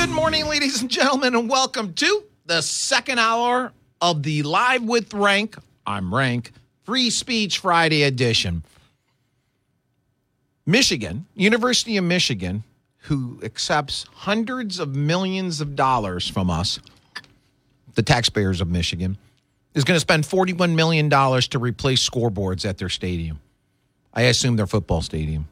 Good morning, ladies and gentlemen, and welcome to the second hour of the Live with Rank. I'm Rank, Free Speech Friday edition. Michigan, University of Michigan, who accepts hundreds of millions of dollars from us, the taxpayers of Michigan, is going to spend $41 million to replace scoreboards at their stadium. I assume their football stadium.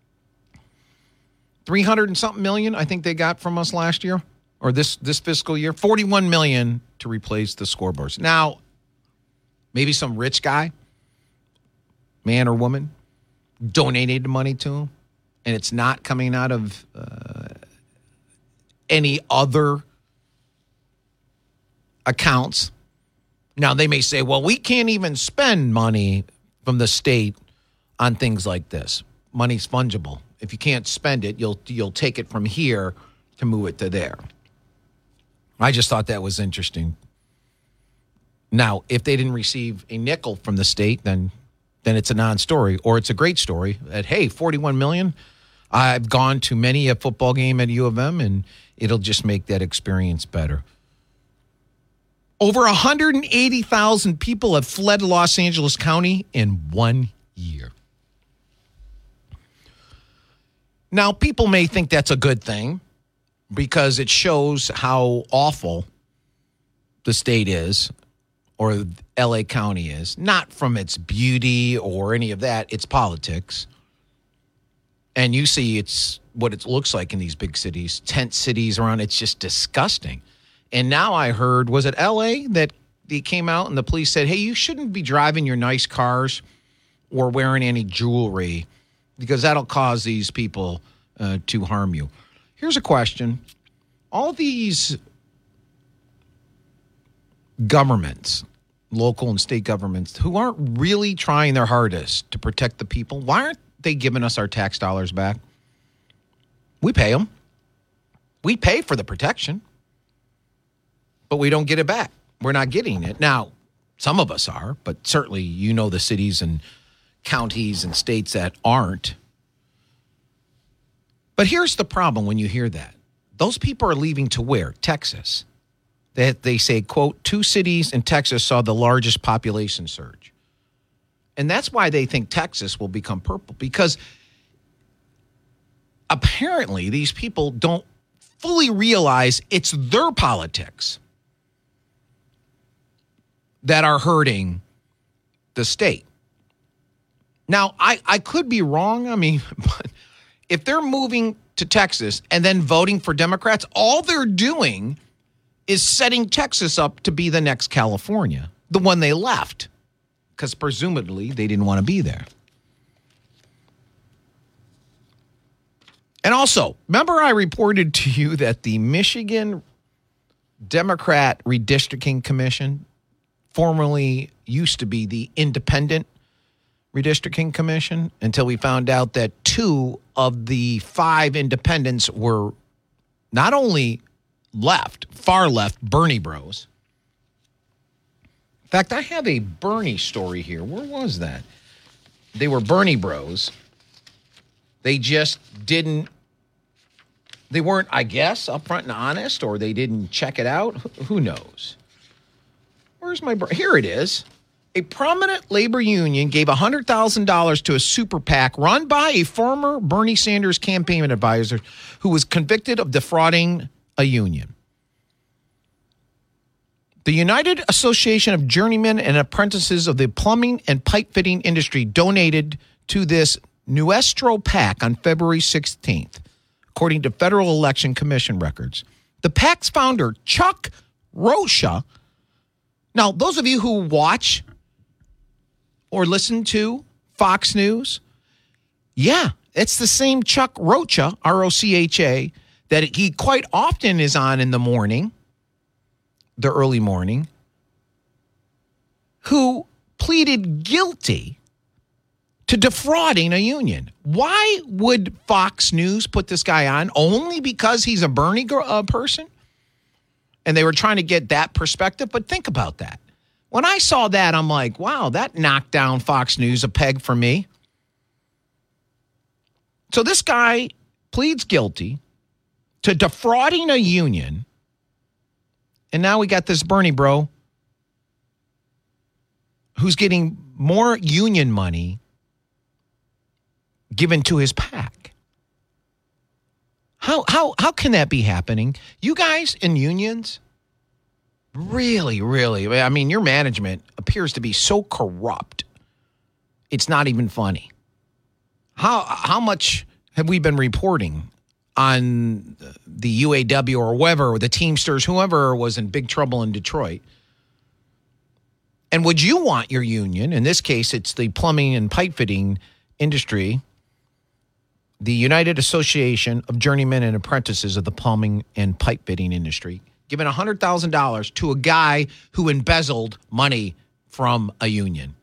300 and something million, I think they got from us last year, or this fiscal year. 41 million to replace the scoreboards. Now, maybe some rich guy, man or woman, donated the money to them, and it's not coming out of any other accounts. Now, they may say, well, we can't even spend money from the state on things like this. Money's fungible. If you can't spend it, you'll take it from here to move it to there. I just thought that was interesting. Now, if they didn't receive a nickel from the state, then it's a non-story, or it's a great story that, hey, 41 million. I've gone to many a football game at U of M, and it'll just make that experience better. Over 180,000 people have fled Los Angeles County in 1 year. Now, people may think that's a good thing because it shows how awful the state is or L.A. County is. Not from its beauty or any of that. It's politics. And you see it's what it looks like in these big cities, tent cities around. It's just disgusting. And now I heard, was it L.A. that they came out and the police said, hey, you shouldn't be driving your nice cars or wearing any jewelry because that'll cause these people to harm you. Here's a question. All these governments, local and state governments, who aren't really trying their hardest to protect the people, why aren't they giving us our tax dollars back? We pay them. We pay for the protection, but we don't get it back. We're not getting it. Now, some of us are, but certainly you know the cities and counties and states that aren't. But here's the problem when you hear that. Those people are leaving to where? Texas. They say, quote, 2 cities in Texas saw the largest population surge. And that's why they think Texas will become purple, because apparently these people don't fully realize it's their politics that are hurting the state. Now, I could be wrong. I mean, but if they're moving to Texas and then voting for Democrats, all they're doing is setting Texas up to be the next California, the one they left, because presumably they didn't want to be there. And also, remember I reported to you that the Michigan Democrat Redistricting Commission, formerly used to be the Independent Redistricting Commission, until we found out that 2 of the 5 independents were not only left, far left, Bernie bros. In fact, I have a Bernie story here. Where was that? They were Bernie bros. They just they weren't, I guess, upfront and honest, or they didn't check it out. Who knows? Where's my, here it is. A prominent labor union gave $100,000 to a super PAC run by a former Bernie Sanders campaign advisor who was convicted of defrauding a union. The United Association of Journeymen and Apprentices of the Plumbing and Pipe Fitting Industry donated to this Nuestro PAC on February 16th, according to Federal Election Commission records. The PAC's founder, Chuck Rocha. Now, those of you who watch or listen to Fox News, yeah, it's the same Chuck Rocha, R-O-C-H-A, that he quite often is on in the morning, the early morning, who pleaded guilty to defrauding a union. Why would Fox News put this guy on? Only because he's a Bernie person? And they were trying to get that perspective. But think about that. When I saw that, I'm like, wow, that knocked down Fox News a peg for me. So this guy pleads guilty to defrauding a union. And now we got this Bernie bro who's getting more union money given to his PAC. How can that be happening? You guys in unions, really, I mean, your management appears to be so corrupt. It's not even funny. How much have we been reporting on the UAW or whoever, or the Teamsters, whoever was in big trouble in Detroit? And would you want your union, in this case, it's the plumbing and pipe fitting industry, the United Association of Journeymen and Apprentices of the Plumbing and Pipe Fitting Industry, giving $100,000 to a guy who embezzled money from a union?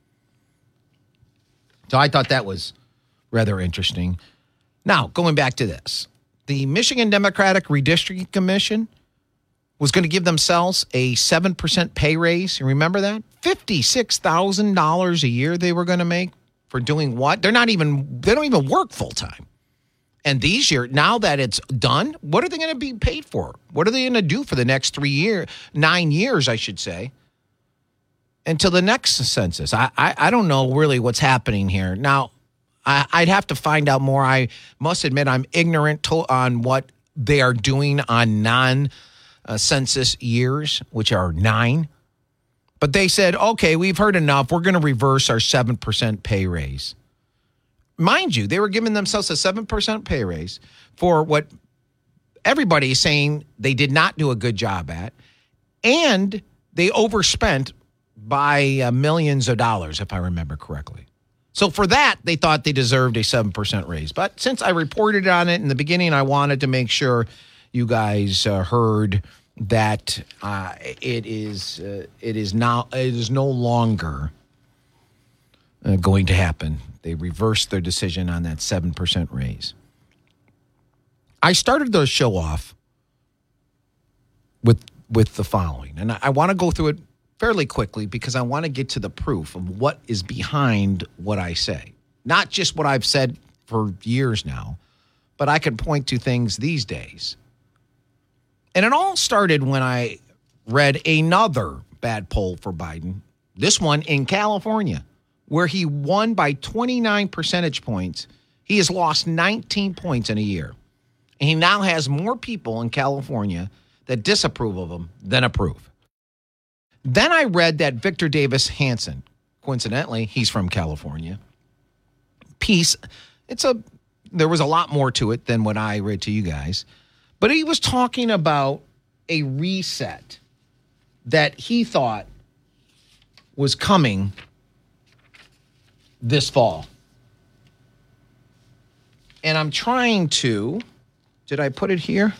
So I thought that was rather interesting. Now, going back to this, the Michigan Democratic Redistricting Commission was going to give themselves a 7% pay raise. You remember that? $56,000 a year they were going to make for doing what? They don't even work full time. And these years, now that it's done, what are they going to be paid for? What are they going to do for the next 9 years, I should say, until the next census? I don't know really what's happening here. Now, I'd have to find out more. I must admit I'm ignorant on what they are doing on non-census years, which are 9. But they said, okay, we've heard enough. We're going to reverse our 7% pay raise. Mind you, they were giving themselves a 7% pay raise for what everybody is saying they did not do a good job at. And they overspent by millions of dollars, if I remember correctly. So for that, they thought they deserved a 7% raise. But since I reported on it in the beginning, I wanted to make sure you guys heard that it is no longer going to happen. They reversed their decision on that 7% raise. I started the show off with the following, and I want to go through it fairly quickly because I want to get to the proof of what is behind what I say. Not just what I've said for years now, but I can point to things these days. And it all started when I read another bad poll for Biden, this one in California, where he won by 29 percentage points. He has lost 19 points in a year. And he now has more people in California that disapprove of him than approve. Then I read that Victor Davis Hanson, coincidentally, he's from California, piece. There was a lot more to it than what I read to you guys. But he was talking about a reset that he thought was coming this fall. And I'm trying to, did I put it here?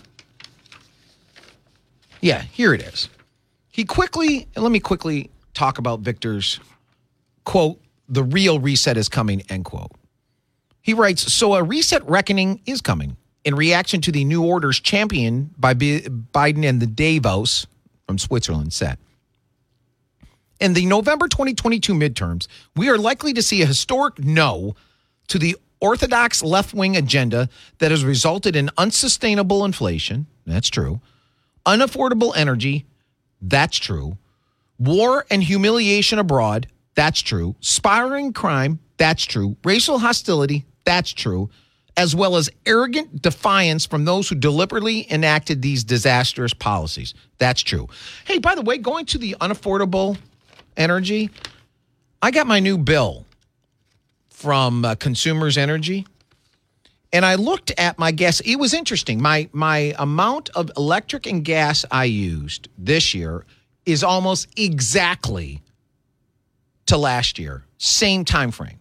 Yeah, here it is. Let me quickly talk about Victor's quote, "The real reset is coming," end quote. He writes, "So a reset reckoning is coming in reaction to the new orders championed by Biden and the Davos from Switzerland set. In the November 2022 midterms, we are likely to see a historic no to the orthodox left-wing agenda that has resulted in unsustainable inflation. That's true. Unaffordable energy. That's true. War and humiliation abroad. That's true. Spiraling crime. That's true. Racial hostility. That's true. As well as arrogant defiance from those who deliberately enacted these disastrous policies. That's true." Hey, by the way, going to the unaffordable energy, I got my new bill from Consumers Energy, and I looked at my gas. It was interesting. My amount of electric and gas I used this year is almost exactly to last year. Same time frame.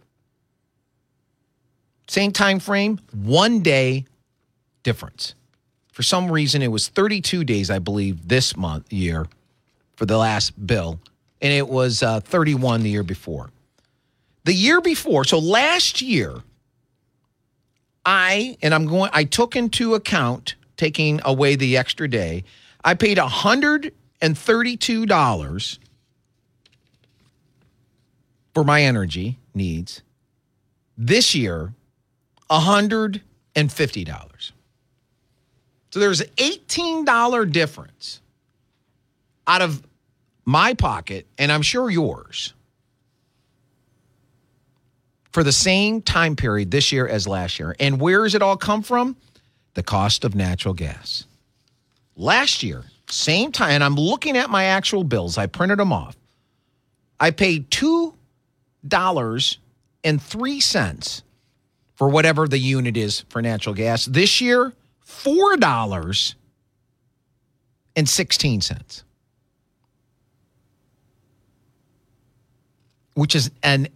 Same time frame, 1 day difference. For some reason, it was 32 days, I believe, this year for the last bill, and it was 31 the year before. The year before, so last year, I took into account taking away the extra day. I paid $132 for my energy needs. This year, $150. So there's an $18 difference out of my pocket, and I'm sure yours, for the same time period this year as last year. And where does it all come from? The cost of natural gas. Last year, same time, and I'm looking at my actual bills. I printed them off. I paid $2.03 for whatever the unit is for natural gas. This year, $4.16, which is an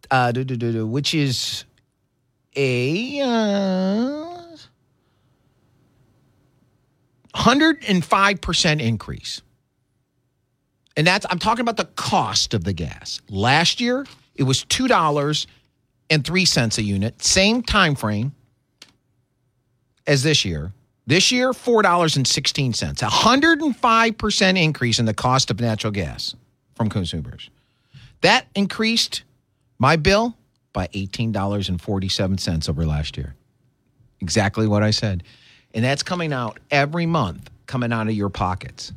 105% increase. And I'm talking about the cost of the gas. Last year, it was $2.03 a unit, same time frame as this year. This year, $4.16, 105% increase in the cost of natural gas from consumers. That increased my bill by $18.47 over last year. Exactly what I said. And that's coming out every month, coming out of your pockets.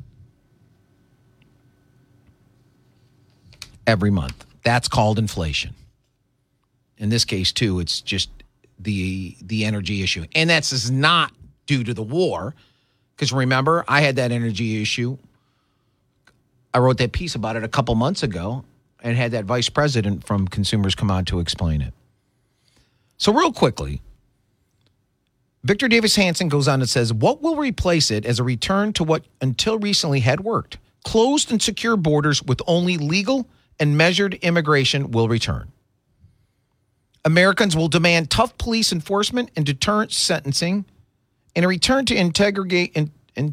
Every month. That's called inflation. In this case, too, it's just the energy issue. And that's not due to the war. Because remember, I had that energy issue. I wrote that piece about it a couple months ago and had that vice president from Consumers come on to explain it. So real quickly, Victor Davis Hanson goes on and says, what will replace it as a return to what until recently had worked? Closed and secure borders with only legal and measured immigration will return. Americans will demand tough police enforcement and deterrent sentencing and a return to integration,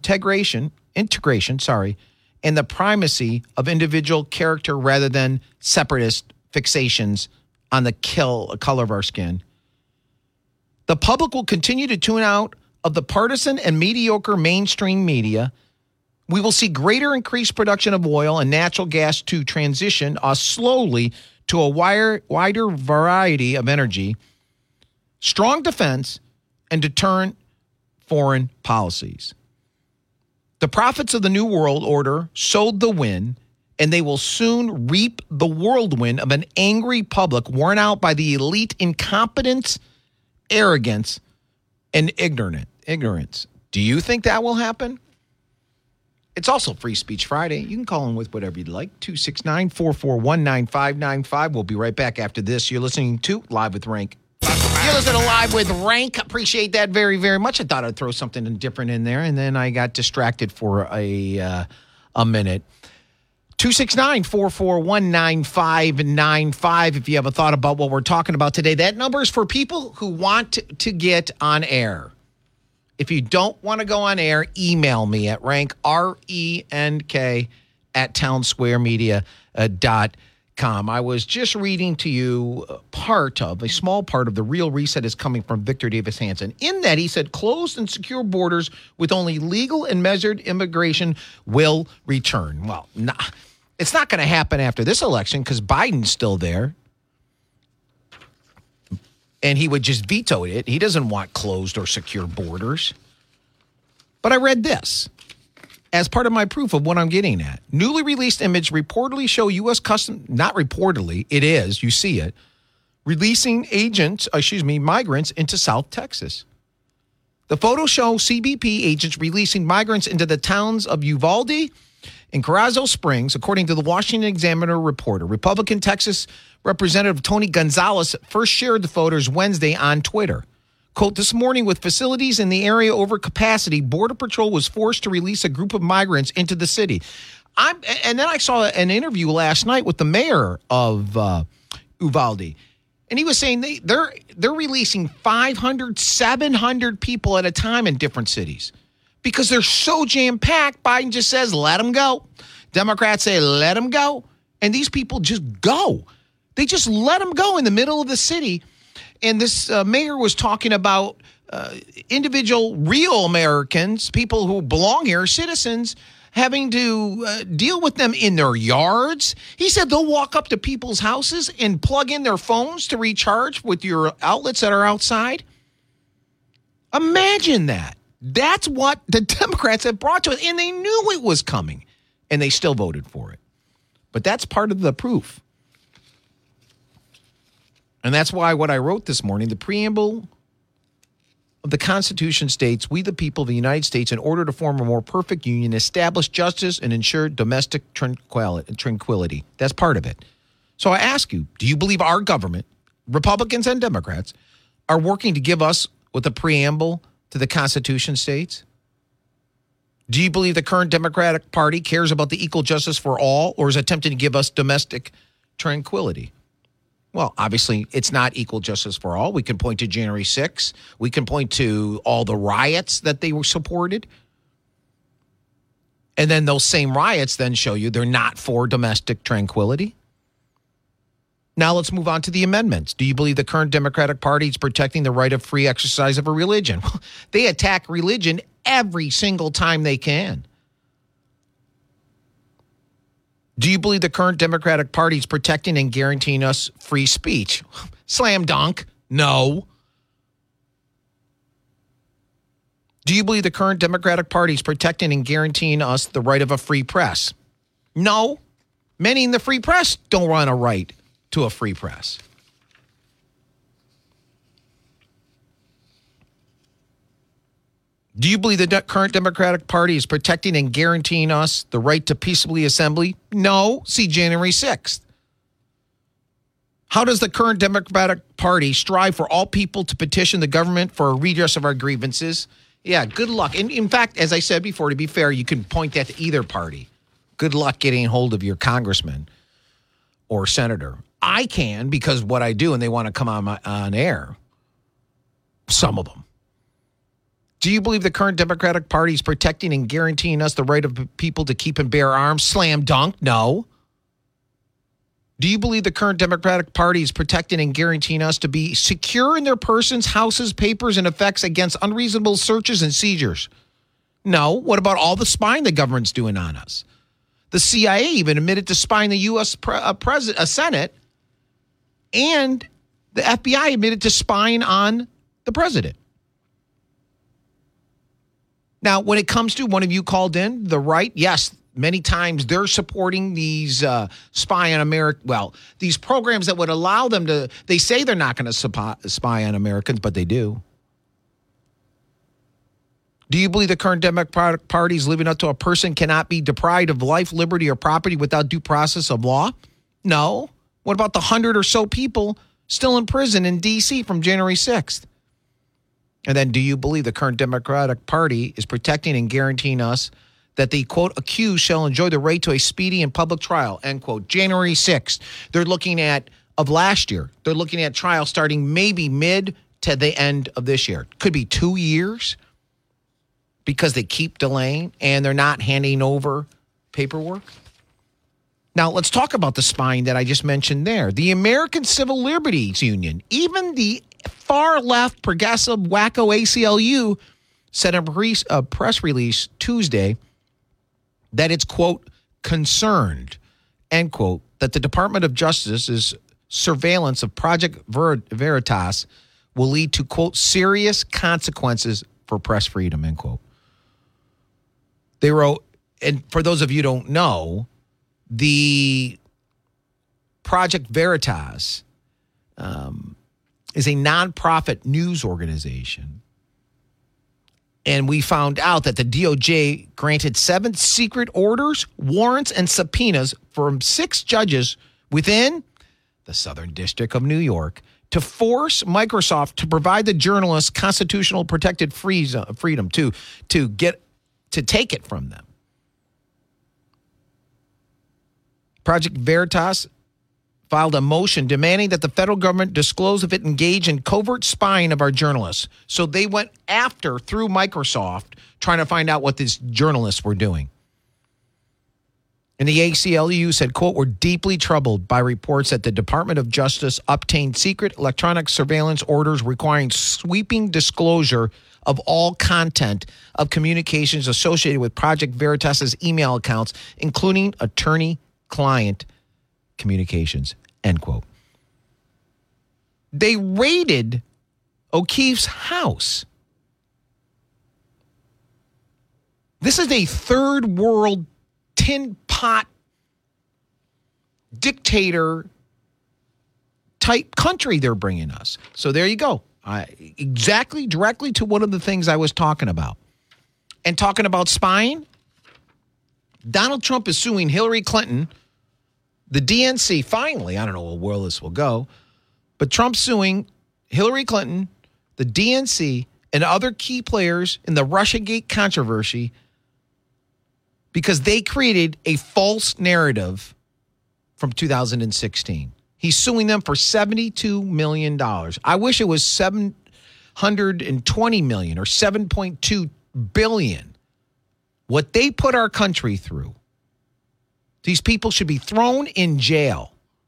and the primacy of individual character rather than separatist fixations on the color of our skin. The public will continue to tune out of the partisan and mediocre mainstream media. We will see greater increased production of oil and natural gas to transition us slowly to a wider variety of energy, strong defense, and deterrent foreign policies. The prophets of the New World Order sowed the wind, and they will soon reap the whirlwind of an angry public worn out by the elite incompetence, arrogance, and ignorance. Do you think that will happen? It's also Free Speech Friday. You can call in with whatever you'd like. 269-441-9595. We'll be right back after this. You're listening to Live with Rank. You're listening to Live with Rank. Appreciate that very, very much. I thought I'd throw something different in there, and then I got distracted for a minute. 269-441-9595 if you have a thought about what we're talking about today. That number is for people who want to get on air. If you don't want to go on air, email me at rank, RENK, at townsquaremedia.com. I was just reading to you a small part of the real reset is coming from Victor Davis Hanson. In that, he said, closed and secure borders with only legal and measured immigration will return. Well, it's not going to happen after this election because Biden's still there. And he would just veto it. He doesn't want closed or secure borders. But I read this as part of my proof of what I'm getting at. Newly released image reportedly show U.S. Customs, not reportedly, it is, you see it, releasing migrants into South Texas. The photos show CBP agents releasing migrants into the towns of Uvalde and Carrizo Springs, according to the Washington Examiner reporter. Republican Texas Representative Tony Gonzalez first shared the photos Wednesday on Twitter. Quote, this morning with facilities in the area over capacity, Border Patrol was forced to release a group of migrants into the city. And then I saw an interview last night with the mayor of Uvalde. And he was saying they're releasing 500, 700 people at a time in different cities because they're so jam-packed. Biden just says, let them go. Democrats say, let them go. And these people just go. They just let them go in the middle of the city. And this mayor was talking about individual real Americans, people who belong here, citizens, having to deal with them in their yards. He said they'll walk up to people's houses and plug in their phones to recharge with your outlets that are outside. Imagine that. That's what the Democrats have brought to us, and they knew it was coming, and they still voted for it. But that's part of the proof. And that's why what I wrote this morning, the preamble of the Constitution states, we the people of the United States, in order to form a more perfect union, establish justice and ensure domestic tranquility. That's part of it. So I ask you, do you believe our government, Republicans and Democrats, are working to give us what the preamble to the Constitution states? Do you believe the current Democratic Party cares about the equal justice for all, or is attempting to give us domestic tranquility? Well, obviously, it's not equal justice for all. We can point to January 6th. We can point to all the riots that they were supported. And then those same riots then show you they're not for domestic tranquility. Now let's move on to the amendments. Do you believe the current Democratic Party is protecting the right of free exercise of a religion? Well, they attack religion every single time they can. Do you believe the current Democratic Party is protecting and guaranteeing us free speech? Slam dunk. No. Do you believe the current Democratic Party is protecting and guaranteeing us the right of a free press? No. Many in the free press don't want a right to a free press. Do you believe the current Democratic Party is protecting and guaranteeing us the right to peaceably assembly? No. See January 6th. How does the current Democratic Party strive for all people to petition the government for a redress of our grievances? Yeah, good luck. And in fact, as I said before, to be fair, you can point that to either party. Good luck getting hold of your congressman or senator. I can, because what I do, and they want to come on air. Some of them. Do you believe the current Democratic Party is protecting and guaranteeing us the right of people to keep and bear arms? Slam dunk. No. Do you believe the current Democratic Party is protecting and guaranteeing us to be secure in their persons, houses, papers, and effects against unreasonable searches and seizures? No. What about all the spying the government's doing on us? The CIA even admitted to spying the U.S. Senate, and the FBI admitted to spying on the president. Now, when it comes to, one of you called in, the right, yes, many times they're supporting these spy on America. Well, these programs that would allow them to, they say they're not going to spy on Americans, but they do. Do you believe the current Democratic Party is living up to a person cannot be deprived of life, liberty, or property without due process of law? No. What about the 100 or so people still in prison in D.C. from January 6th? And then, do you believe the current Democratic Party is protecting and guaranteeing us that the, quote, accused shall enjoy the right to a speedy and public trial, end quote? January 6th, they're looking at, of last year, they're looking at trial starting maybe mid to the end of this year. Could be 2 years because they keep delaying and they're not handing over paperwork. Now, let's talk about the spying that I just mentioned there. The American Civil Liberties Union, even the far-left progressive wacko ACLU, said in a press release Tuesday that it's, quote, concerned, end quote, that the Department of Justice's surveillance of Project Veritas will lead to, quote, serious consequences for press freedom, end quote. They wrote, and for those of you who don't know, the Project Veritas is a nonprofit news organization. And we found out that the DOJ granted 7 secret orders, warrants, and subpoenas from 6 judges within the Southern District of New York to force Microsoft to provide the journalists constitutional protected freedom to take it from them. Project Veritas filed a motion demanding that the federal government disclose if it engaged in covert spying of our journalists. So they went after, through Microsoft, trying to find out what these journalists were doing. And the ACLU said, quote, we're deeply troubled by reports that the Department of Justice obtained secret electronic surveillance orders requiring sweeping disclosure of all content of communications associated with Project Veritas's email accounts, including attorney-client communications, end quote. They raided O'Keefe's house. This is a third world tin pot dictator type country they're bringing us. So there you go. Exactly directly to one of the things I was talking about. And talking about spying, Donald Trump is suing Hillary Clinton, the DNC, finally. I don't know where this will go, but Trump's suing Hillary Clinton, the DNC, and other key players in the Russiagate controversy because they created a false narrative from 2016. He's suing them for $72 million. I wish it was $720 million or $7.2 billion. What they put our country through. These people should be thrown in jail.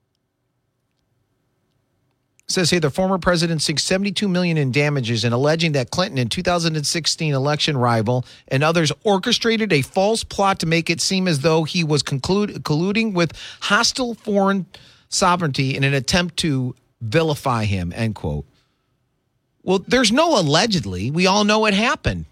It says here the former president seeks $72 million in damages and alleging that Clinton, in 2016 election rival, and others orchestrated a false plot to make it seem as though he was colluding with hostile foreign sovereignty in an attempt to vilify him, end quote. Well, there's no allegedly. We all know it happened.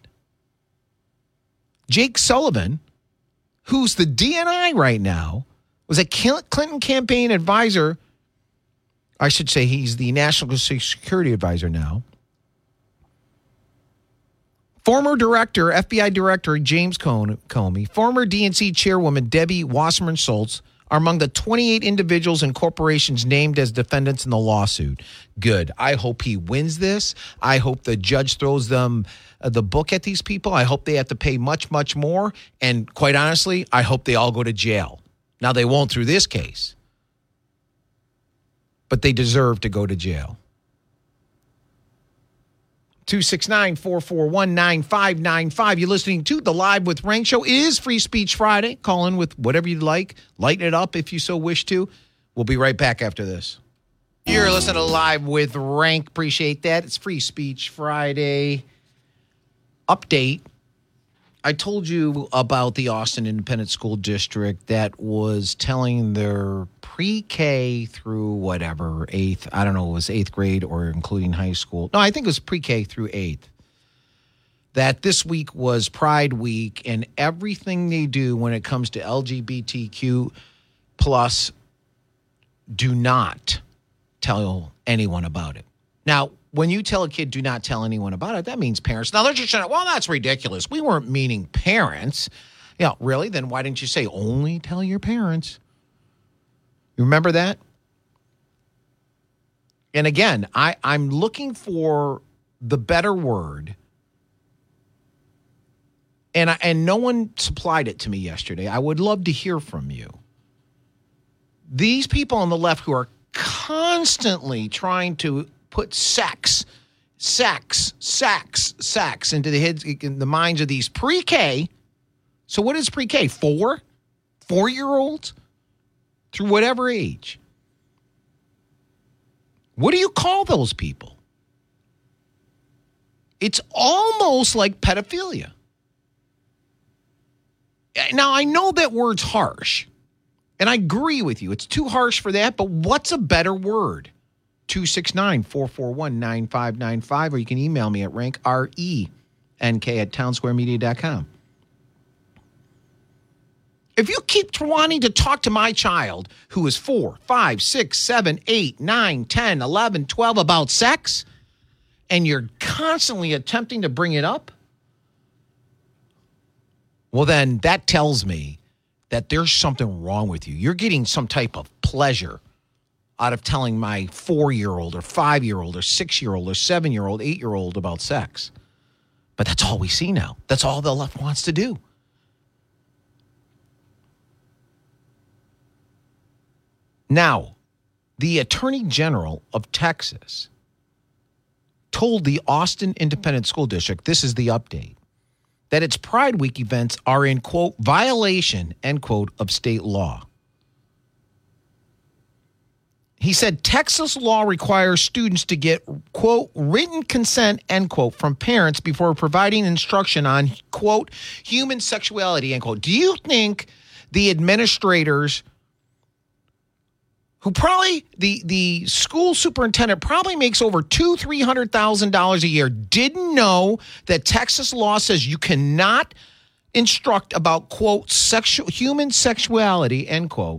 Jake Sullivan, who's the DNI right now, was a Clinton campaign advisor. I should say he's the National Security Advisor now. Former director, FBI Director James Comey, former DNC Chairwoman Debbie Wasserman Schultz are among the 28 individuals and corporations named as defendants in the lawsuit. Good. I hope he wins this. I hope the judge throws them the book at these people. I hope they have to pay much, much more. And quite honestly, I hope they all go to jail. Now, they won't through this case, but they deserve to go to jail. 269-441-9595. You're listening to the Live with Rank show. It is Free Speech Friday. Call in with whatever you'd like. Lighten it up if you so wish to. We'll be right back after this. You're listening to Live with Rank. Appreciate that. It's Free Speech Friday. Update. I told you about the Austin Independent School District that was telling their pre-K through whatever, eighth, I don't know, it was eighth grade or including high school. No, I think it was pre-K through eighth. That this week was Pride Week and everything they do when it comes to LGBTQ plus, do not tell anyone about it. Now, when you tell a kid, do not tell anyone about it, that means parents. Now, they're just saying, well, that's ridiculous. We weren't meaning parents. Yeah, really? Then why didn't you say only tell your parents? You remember that? And again, I'm looking for the better word. And no one supplied it to me yesterday. I would love to hear from you. These people on the left who are constantly trying to put sex into the heads, in the minds of these pre-K. So what is pre-K? 4-year-olds through whatever age. What do you call those people? It's almost like pedophilia. Now, I know that word's harsh, and I agree with you. It's too harsh for that, but what's a better word? 269-441-9595, or you can email me at rankrenk@townsquaremedia.com. If you keep wanting to talk to my child who is 4, 5, 6, 7, 8, 9, 10, 11, 12 about sex, and you're constantly attempting to bring it up, well, then that tells me that there's something wrong with you. You're getting some type of pleasure out of telling my 4-year-old or 5-year-old or 6-year-old or 7-year-old, 8-year-old about sex. But that's all we see now. That's all the left wants to do. Now, the Attorney General of Texas told the Austin Independent School District, this is the update, that its Pride Week events are in, quote, violation, end quote, of state law. He said Texas law requires students to get, quote, written consent, end quote, from parents before providing instruction on, quote, human sexuality, end quote. Do you think the administrators who probably, the school superintendent probably makes over $200,000-$300,000 a year, didn't know that Texas law says you cannot instruct about, quote, human sexuality, end quote,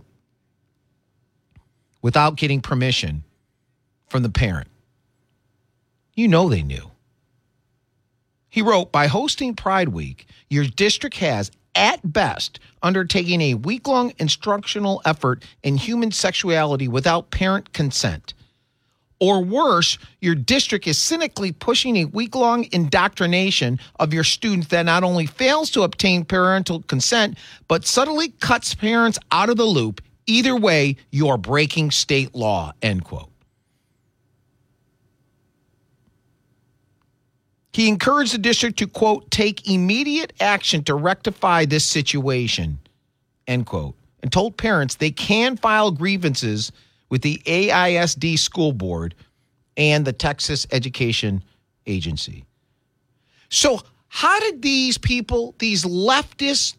without getting permission from the parent. You know they knew. He wrote, by hosting Pride Week, your district has, at best, undertaking a week-long instructional effort in human sexuality without parent consent. Or worse, your district is cynically pushing a week-long indoctrination of your students that not only fails to obtain parental consent, but subtly cuts parents out of the loop. Either way, you're breaking state law, end quote. He encouraged the district to, quote, take immediate action to rectify this situation, end quote, and told parents they can file grievances with the AISD school board and the Texas Education Agency. So how did these people, these leftists,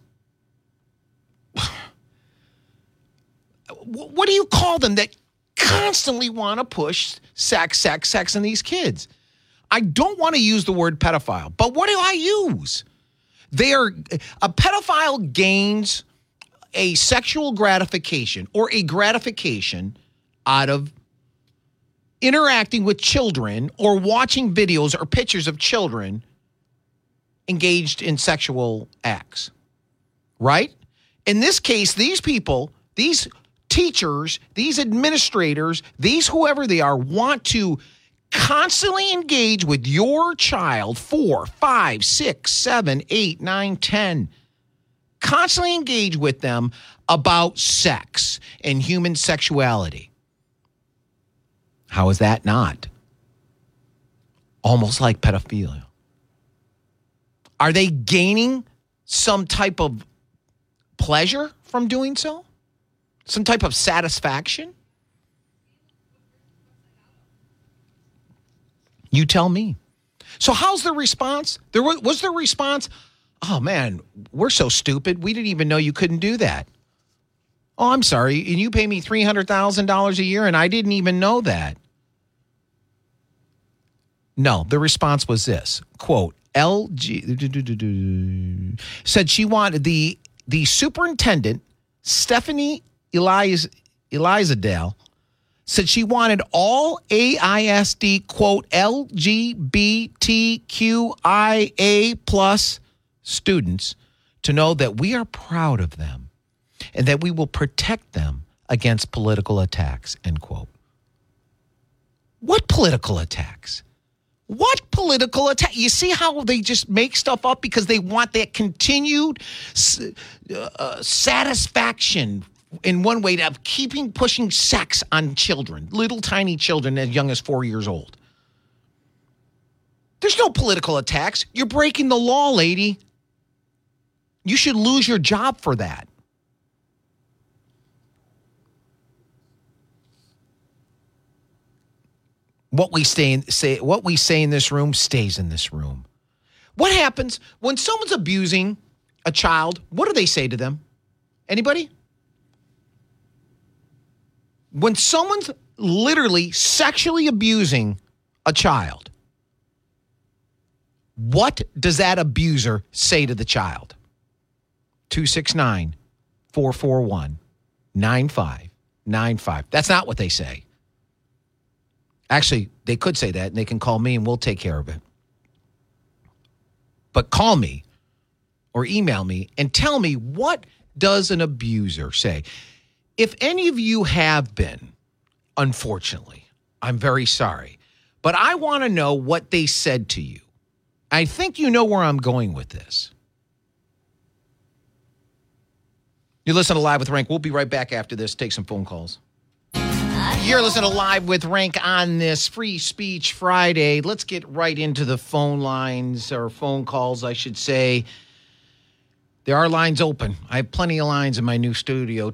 what do you call them, that constantly want to push sex on these kids? I don't want to use the word pedophile, but what do I use? A pedophile gains a sexual gratification or a gratification out of interacting with children or watching videos or pictures of children engaged in sexual acts, right? In this case, these people, these teachers, these administrators, these whoever they are, want to constantly engage with your child, 4, 5, 6, 7, 8, 9, 10. Constantly engage with them about sex and human sexuality. How is that not almost like pedophilia? Are they gaining some type of pleasure from doing so? Some type of satisfaction? You tell me. So how's the response? Was the response, oh man, we're so stupid. We didn't even know you couldn't do that. Oh, I'm sorry. And you pay me $300,000 a year and I didn't even know that. No, the response was this, quote, LG said she wanted the superintendent, Stephanie Elizadale, said she wanted all AISD, quote, LGBTQIA plus students to know that we are proud of them and that we will protect them against political attacks, end quote. What political attacks? What political attack? You see how they just make stuff up because they want that continued satisfaction in one way of pushing sex on children, little tiny children as young as 4 years old. There's no political attacks. You're breaking the law, lady. You should lose your job for that. What we say in this room stays in this room. What happens when someone's abusing a child? What do they say to them? Anybody? When someone's literally sexually abusing a child, what does that abuser say to the child? 269-441-9595. That's not what they say. Actually, they could say that, and they can call me, and we'll take care of it. But call me or email me and tell me, what does an abuser say? If any of you have been, unfortunately, I'm very sorry. But I want to know what they said to you. I think you know where I'm going with this. You listen to Live with Rank. We'll be right back after this. Take some phone calls. You're listening to Live with Rank on this Free Speech Friday. Let's get right into the phone lines, or phone calls, I should say. There are lines open. I have plenty of lines in my new studio,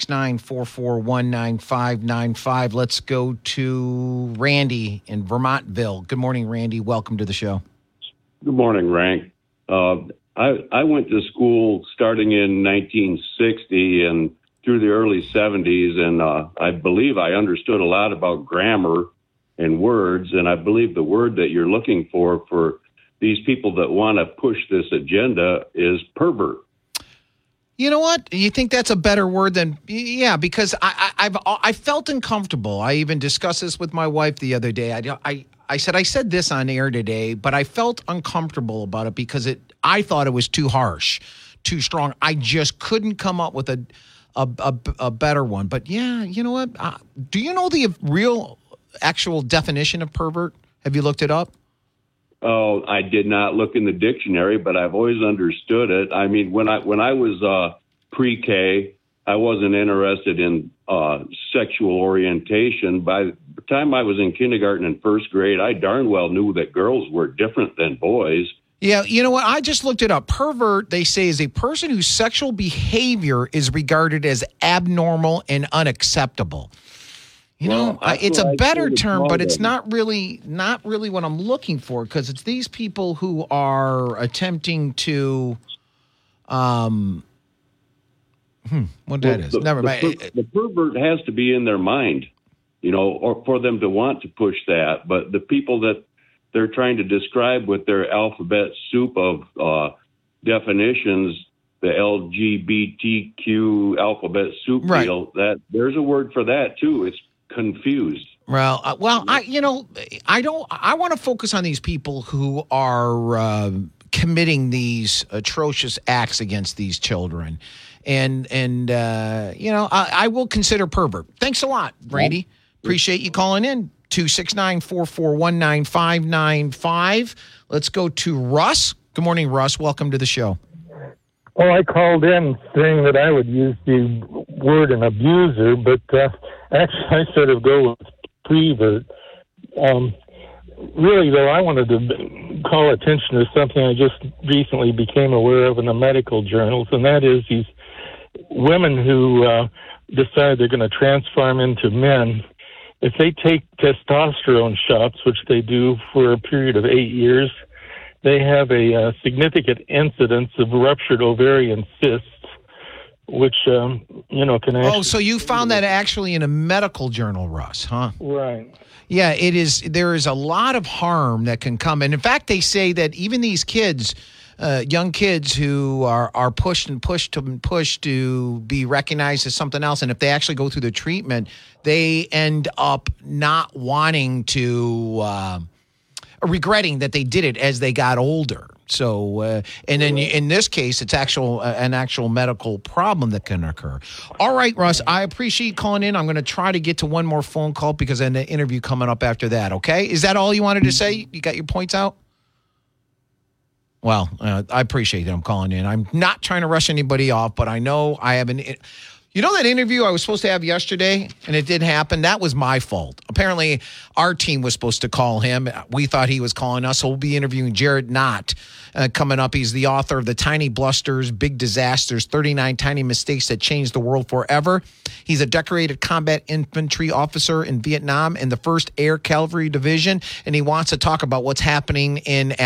269-441-9595. Let's go to Randy in Vermontville. Good morning, Randy. Welcome to the show. Good morning, Rank. I went to school starting in 1960 and through the early 70s, and I believe I understood a lot about grammar and words, and I believe the word that you're looking for these people that want to push this agenda is pervert. You know what? You think that's a better word than because I felt uncomfortable. I even discussed this with my wife the other day. I said this on air today, but I felt uncomfortable about it because I thought it was too harsh, too strong. I just couldn't come up with a better one. But yeah, you know what? Do you know the real actual definition of pervert? Have you looked it up? Oh, I did not look in the dictionary, but I've always understood it. I mean, when I was pre-K, I wasn't interested in sexual orientation. By the time I was in kindergarten and first grade, I darn well knew that girls were different than boys. Yeah, you know what? I just looked it up. Pervert, they say, is a person whose sexual behavior is regarded as abnormal and unacceptable. You know, it's a better term, but it's not really what I'm looking for, because it's these people who are attempting to, what that is. Never mind. The pervert has to be in their mind, you know, or for them to want to push that. But the people that they're trying to describe with their alphabet soup of definitions, the LGBTQ alphabet soup deal, that there's a word for that too. It's confused. Well, I want to focus on these people who are committing these atrocious acts against these children, and I will consider pervert. Thanks a lot, Brady. Appreciate you calling in. 269-441-9595. Let's go to Russ. Good morning, Russ. Welcome to the show. Oh, I called in saying that I would use the word an abuser, but actually I sort of go with prevert. Really, though, I wanted to call attention to something I just recently became aware of in the medical journals, and that is these women who decide they're going to transform into men. If they take testosterone shots, which they do for a period of 8 years, they have a significant incidence of ruptured ovarian cysts, which, can actually... Oh, so you found that actually in a medical journal, Russ, huh? Right. Yeah, it is. There is a lot of harm that can come. And in fact, they say that even these kids, young kids who are pushed to be recognized as something else, and if they actually go through the treatment, they end up not wanting to... regretting that they did it as they got older. So, and then in this case, it's an actual medical problem that can occur. All right, Russ, I appreciate you calling in. I'm going to try to get to one more phone call because then the interview coming up after that. Okay, is that all you wanted to say? You got your points out? Well, I appreciate that I'm calling in. I'm not trying to rush anybody off, but I know I have an. You know that interview I was supposed to have yesterday, and it didn't happen? That was my fault. Apparently, our team was supposed to call him. We thought he was calling us, so we'll be interviewing Jared Knott coming up. He's the author of The Tiny Blusters, Big Disasters, 39 Tiny Mistakes That Changed the World Forever. He's a decorated combat infantry officer in Vietnam in the 1st Air Cavalry Division, and he wants to talk about what's happening in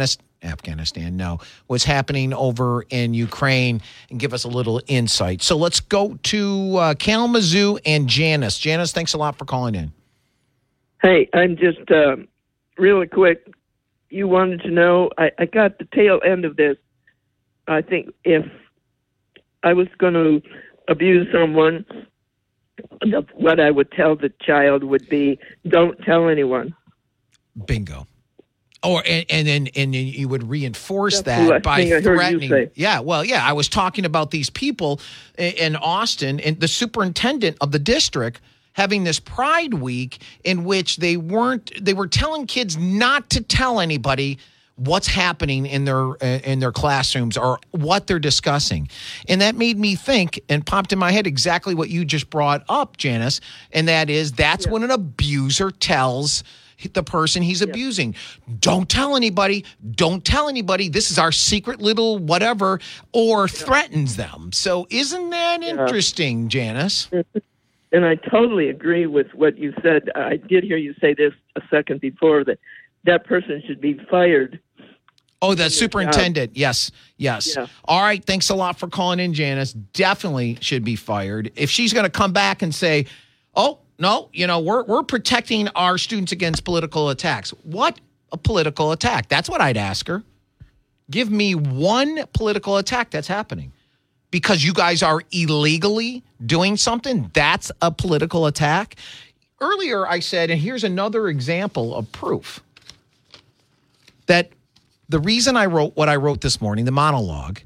what's happening over in Ukraine and give us a little insight. So let's go to Kalamazoo and Janice. Janice, thanks a lot for calling in. Hey, I'm just really quick. You wanted to know, I got the tail end of this. I think if I was going to abuse someone, what I would tell the child would be, don't tell anyone. Bingo. And then you would reinforce that by threatening. Yeah, well, yeah, I was talking about these people in Austin and the superintendent of the district having this Pride Week in which they were telling kids not to tell anybody what's happening in their classrooms or what they're discussing. And that made me think and popped in my head exactly what you just brought up, Janice, and that's when an abuser tells the person he's abusing, don't tell anybody, this is our secret little whatever, or threatens them. So isn't that interesting, Janice? And I totally agree with what you said. I did hear you say this a second before, that person should be fired. Oh, the superintendent. Yes. Yeah. All right. Thanks a lot for calling in, Janice. Definitely should be fired. If she's going to come back and say, oh, no, we're protecting our students against political attacks. What a political attack? That's what I'd ask her. Give me one political attack that's happening. Because you guys are illegally doing something, that's a political attack. Earlier I said, and here's another example of proof, that the reason I wrote what I wrote this morning, the monologue,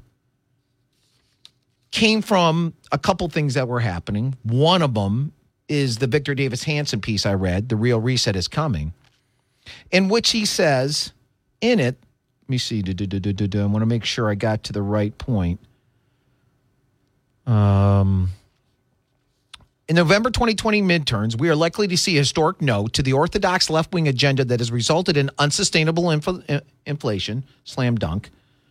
came from a couple things that were happening. One of them is the Victor Davis Hanson piece I read, The Real Reset is Coming, in which he says in it, let me see, I want to make sure I got to the right point. In November 2020 midterms, we are likely to see a historic no to the orthodox left-wing agenda that has resulted in unsustainable inflation, slam dunk,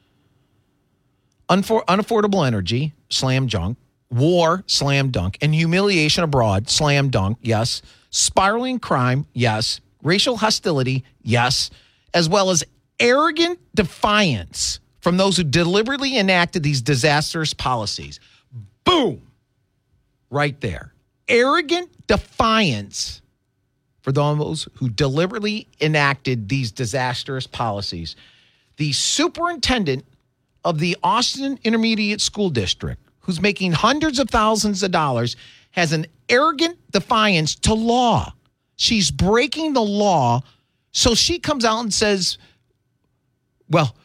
unaffordable energy, slam dunk, war, slam dunk, and humiliation abroad, slam dunk, yes, spiraling crime, yes, racial hostility, yes, as well as arrogant defiance from those who deliberately enacted these disastrous policies. Boom! Right there. Arrogant defiance for those who deliberately enacted these disastrous policies. The superintendent of the Austin Intermediate School District, who's making hundreds of thousands of dollars, has an arrogant defiance to law. She's breaking the law, so she comes out and says, well,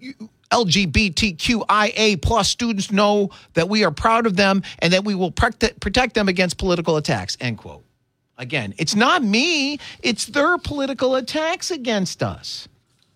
LGBTQIA plus students know that we are proud of them and that we will protect them against political attacks, end quote. Again, it's not me. It's their political attacks against us.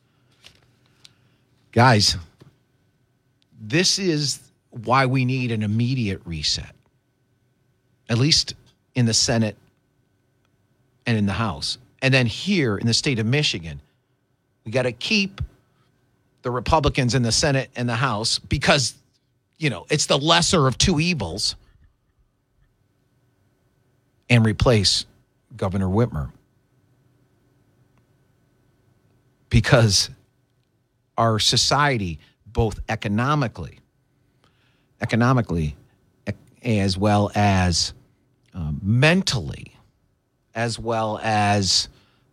Guys, this is why we need an immediate reset, at least in the Senate and in the House. And then here in the state of Michigan, we got to keep the Republicans in the Senate and the House because, it's the lesser of two evils, and replace Governor Whitmer. Because our society, both economically, as well as mentally, as well as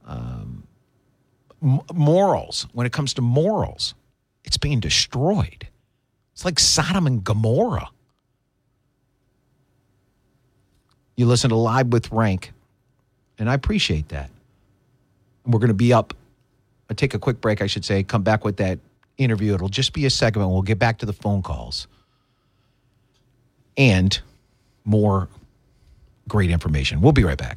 morals, when it comes to morals, it's being destroyed. It's like Sodom and Gomorrah. You listen to Live with Rank, and I appreciate that. We're going to be up. I'll take a quick break, I should say, come back with that interview. It'll just be a segment. We'll get back to the phone calls and more great information. We'll be right back.